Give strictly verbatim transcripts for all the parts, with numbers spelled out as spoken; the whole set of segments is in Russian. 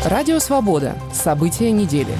Радио «Свобода». События недели.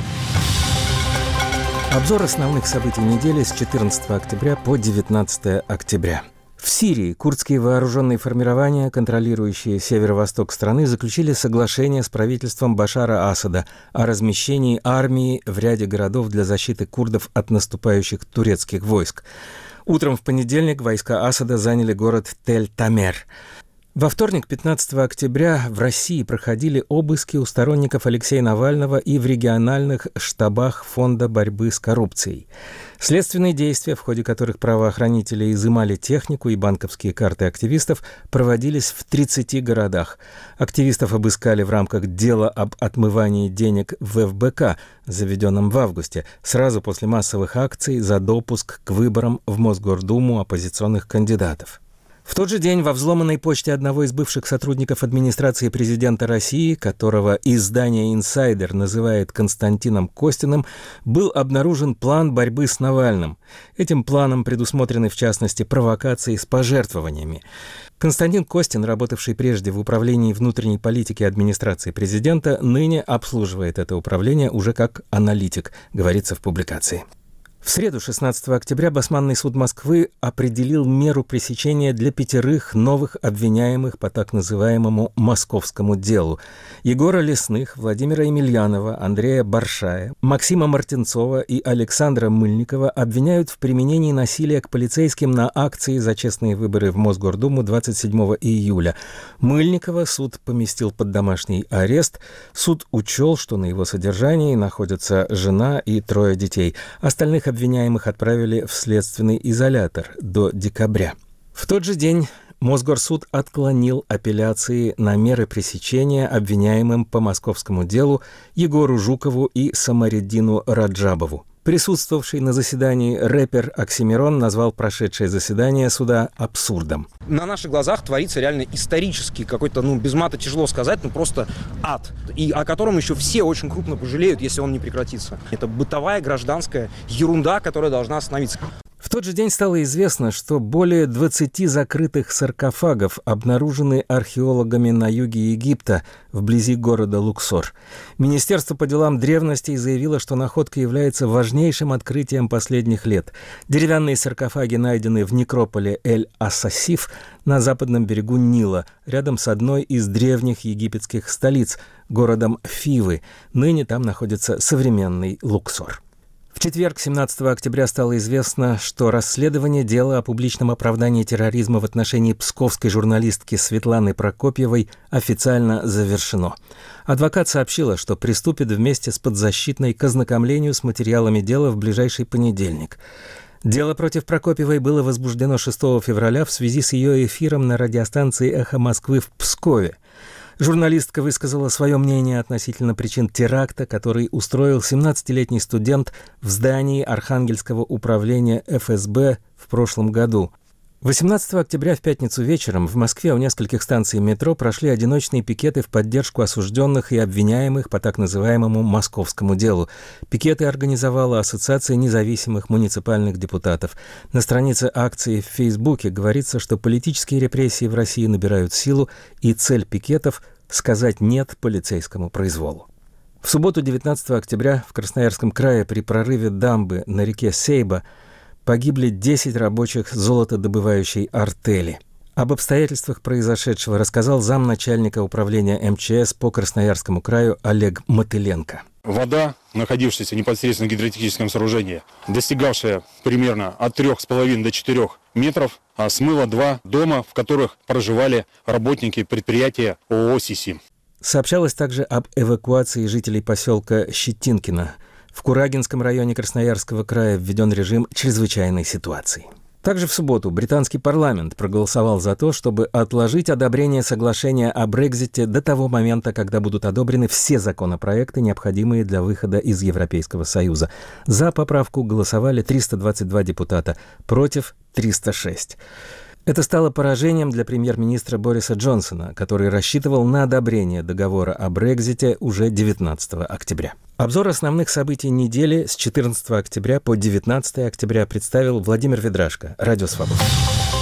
Обзор основных событий недели с четырнадцатого октября по девятнадцатое октября. В Сирии курдские вооруженные формирования, контролирующие северо-восток страны, заключили соглашение с правительством Башара Асада о размещении армии в ряде городов для защиты курдов от наступающих турецких войск. Утром в понедельник войска Асада заняли город Тель-Тамер. Во вторник, пятнадцатого октября, в России проходили обыски у сторонников Алексея Навального и в региональных штабах Фонда борьбы с коррупцией. Следственные действия, в ходе которых правоохранители изымали технику и банковские карты активистов, проводились в тридцати городах. Активистов обыскали в рамках дела об отмывании денег в эф бэ ка, заведенном в августе, сразу после массовых акций за допуск к выборам в Мосгордуму оппозиционных кандидатов. В тот же день во взломанной почте одного из бывших сотрудников администрации президента России, которого издание «Инсайдер» называет Константином Костиным, был обнаружен план борьбы с Навальным. Этим планом предусмотрены, в частности, провокации с пожертвованиями. Константин Костин, работавший прежде в управлении внутренней политики администрации президента, ныне обслуживает это управление уже как аналитик, говорится в публикации. В среду, шестнадцатого октября, Басманный суд Москвы определил меру пресечения для пятерых новых обвиняемых по так называемому «московскому делу». Егора Лесных, Владимира Емельянова, Андрея Баршая, Максима Мартинцова и Александра Мыльникова обвиняют в применении насилия к полицейским на акции за честные выборы в Мосгордуму двадцать седьмого июля. Мыльникова суд поместил под домашний арест. Суд учел, что на его содержании находятся жена и трое детей. Остальных обвиняемых отправили в следственный изолятор до декабря. В тот же день Мосгорсуд отклонил апелляции на меры пресечения обвиняемым по московскому делу Егору Жукову и Самариддину Раджабову. Присутствовавший на заседании рэпер Оксимирон назвал прошедшее заседание суда абсурдом. На наших глазах творится реально исторический какой-то, ну, без мата тяжело сказать, ну, просто ад. И о котором еще все очень крупно пожалеют, если он не прекратится. Это бытовая гражданская ерунда, которая должна остановиться. В тот же день стало известно, что более двадцати закрытых саркофагов обнаружены археологами на юге Египта, вблизи города Луксор. Министерство по делам древностей заявило, что находка является важнейшим открытием последних лет. Деревянные саркофаги найдены в некрополе Эль-Асасиф на западном берегу Нила, рядом с одной из древних египетских столиц, городом Фивы. Ныне там находится современный Луксор. В четверг, семнадцатого октября, стало известно, что расследование дела о публичном оправдании терроризма в отношении псковской журналистки Светланы Прокопьевой официально завершено. Адвокат сообщила, что приступит вместе с подзащитной к ознакомлению с материалами дела в ближайший понедельник. Дело против Прокопьевой было возбуждено шестого февраля в связи с ее эфиром на радиостанции «Эхо Москвы» в Пскове. Журналистка высказала свое мнение относительно причин теракта, который устроил семнадцатилетний студент в здании Архангельского управления эф эс бэ в прошлом году. восемнадцатого октября в пятницу вечером в Москве у нескольких станций метро прошли одиночные пикеты в поддержку осужденных и обвиняемых по так называемому «московскому делу». Пикеты организовала Ассоциация независимых муниципальных депутатов. На странице акции в Фейсбуке говорится, что политические репрессии в России набирают силу, и цель пикетов – сказать «нет» полицейскому произволу. В субботу, девятнадцатого октября, в Красноярском крае при прорыве дамбы на реке Сейба погибли десять рабочих золотодобывающей артели. Об обстоятельствах произошедшего рассказал замначальника управления эм че эс по Красноярскому краю Олег Мотыленко. Вода, находившаяся непосредственно в гидротехническом сооружении, достигавшая примерно от трёх с половиной до четырёх метров, смыла два дома, в которых проживали работники предприятия ООО «Сисим». Сообщалось также об эвакуации жителей поселка Щетинкино. В Курагинском районе Красноярского края введен режим чрезвычайной ситуации. Также в субботу британский парламент проголосовал за то, чтобы отложить одобрение соглашения о Брексите до того момента, когда будут одобрены все законопроекты, необходимые для выхода из Европейского Союза. За поправку голосовали триста двадцать два депутата, против триста шесть. Это стало поражением для премьер-министра Бориса Джонсона, который рассчитывал на одобрение договора о Брексите уже девятнадцатого октября. Обзор основных событий недели с четырнадцатого октября по девятнадцатое октября представил Владимир Ведрашко, Радио «Свобода».